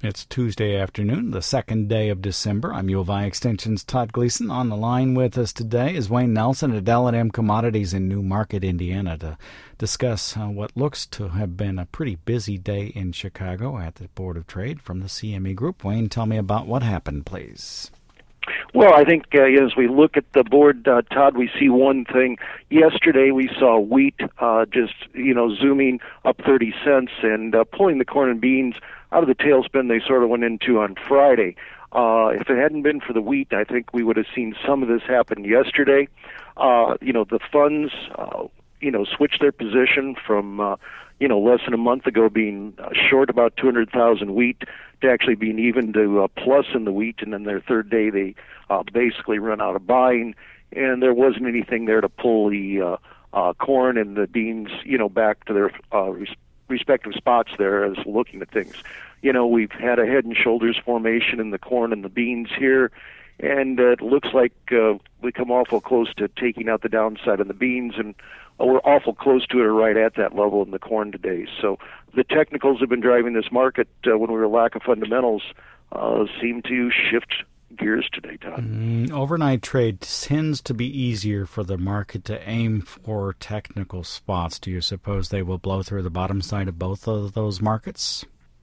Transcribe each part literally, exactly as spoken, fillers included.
It's Tuesday afternoon, the second day of December. I'm U of I Extension's Todd Gleason. On the line with us today is Wayne Nelson at L and M Commodities in New Market, Indiana, to discuss uh, what looks to have been a pretty busy day in Chicago at the Board of Trade from the C M E Group. Wayne, tell me about what happened, please. Well, I think uh, as we look at the board, uh, Todd, we see one thing. Yesterday we saw wheat uh, just, you know, zooming up thirty cents and uh, pulling the corn and beans out of the tailspin they sort of went into on Friday. Uh, if it hadn't been for the wheat, I think we would have seen some of this happen yesterday. Uh, you know, the funds, uh, you know, switched their position from, uh, you know, less than a month ago being uh, short about two hundred thousand wheat to actually being even to uh, plus in the wheat, and then their third day they uh, basically run out of buying, and there wasn't anything there to pull the uh, uh, corn and the beans, you know, back to their uh, res- respective spots there as looking at things. You know, we've had a head and shoulders formation in the corn and the beans here, and uh, it looks like uh, we come awful close to taking out the downside on the beans, and uh, we're awful close to it or right at that level in the corn today. So the technicals have been driving this market uh, when we were lack of fundamentals uh, seem to shift gears today, Todd. Mm, overnight trade tends to be easier for the market to aim for technical spots. Do you suppose they will blow through the bottom side of both of those markets?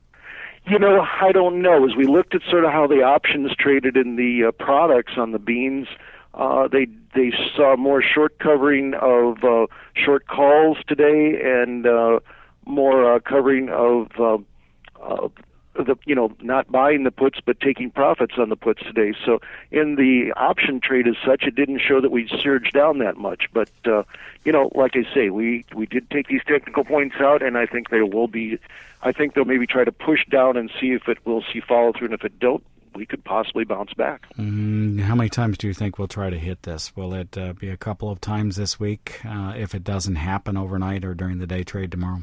You know, I don't know. As we looked at sort of how the options traded in the uh, products on the beans, uh, they they saw more short covering of uh, short calls today and uh, more uh, covering of uh, uh, the you know not buying the puts but taking profits on the puts today. So in the option trade as such, it didn't show that we surged down that much. But uh, you know, like I say, we we did take these technical points out, and I think there will be. I think they'll maybe try to push down and see if it will see follow through, and if it don't, we could possibly bounce back. Mm, how many times do you think we'll try to hit this? Will it uh, be a couple of times this week uh, if it doesn't happen overnight or during the day trade tomorrow?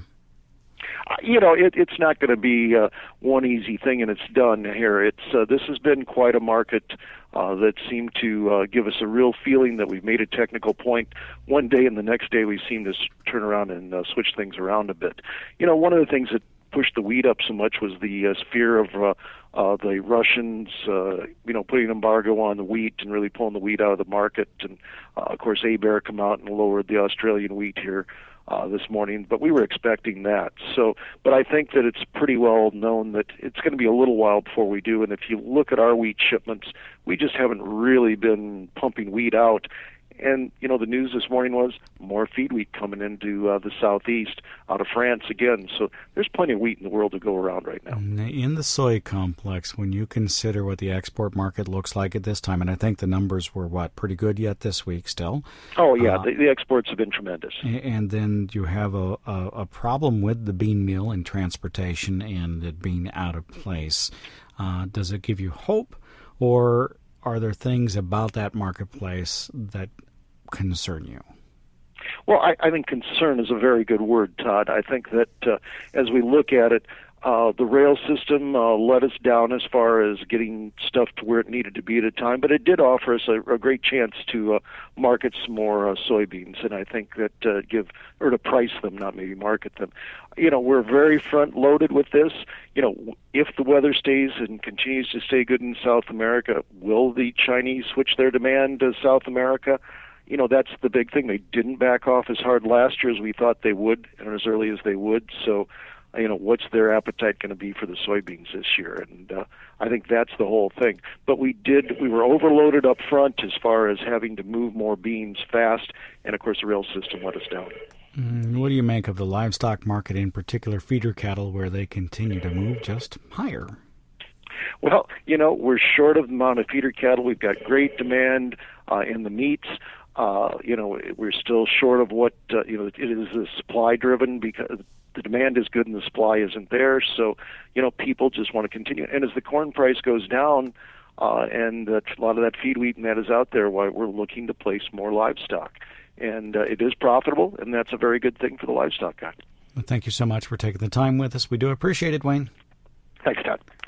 Uh, you know, it, it's not going to be uh, one easy thing and it's done here. It's uh, this has been quite a market uh, that seemed to uh, give us a real feeling that we've made a technical point one day, and the next day we seem to s- turn around and uh, switch things around a bit. You know, one of the things that pushed the wheat up so much was the uh, fear of uh, uh, the Russians, uh, you know, putting an embargo on the wheat and really pulling the wheat out of the market. And uh, of course, ABARE come out and lowered the Australian wheat here uh, this morning, but we were expecting that. So, but I think that it's pretty well known that it's going to be a little while before we do. And if you look at our wheat shipments, we just haven't really been pumping wheat out. And, you know, the news this morning was more feed wheat coming into uh, the southeast out of France again. So there's plenty of wheat in the world to go around right now. In the soy complex, when you consider what the export market looks like at this time, and I think the numbers were, what, pretty good yet this week still? Oh, yeah, uh, the, the exports have been tremendous. And then you have a, a, a problem with the bean meal and transportation and it being out of place. Uh, does it give you hope, or are there things about that marketplace that concern you? Well, I, I think concern is a very good word, Todd. I think that uh, as we look at it, uh, the rail system uh, let us down as far as getting stuff to where it needed to be at a time, but it did offer us a, a great chance to uh, market some more uh, soybeans, and I think that uh, give or to price them, not maybe market them. You know, we're very front-loaded with this. You know, if the weather stays and continues to stay good in South America, will the Chinese switch their demand to South America? You know, that's the big thing. They didn't back off as hard last year as we thought they would and as early as they would. So, you know, what's their appetite going to be for the soybeans this year? And uh, I think that's the whole thing. But we did, we were overloaded up front as far as having to move more beans fast. And, of course, the rail system let us down. Mm, what do you make of the livestock market, in particular feeder cattle, where they continue to move just higher? Well, you know, we're short of the amount of feeder cattle. We've got great demand uh, in the meats. Uh, you know, we're still short of what, uh, you know, it is uh, supply driven because the demand is good and the supply isn't there. So, you know, people just want to continue. And as the corn price goes down uh, and uh, a lot of that feed wheat and that is out there, why we're looking to place more livestock. And uh, it is profitable, and that's a very good thing for the livestock guy. Well, thank you so much for taking the time with us. We do appreciate it, Wayne. Thanks, Todd.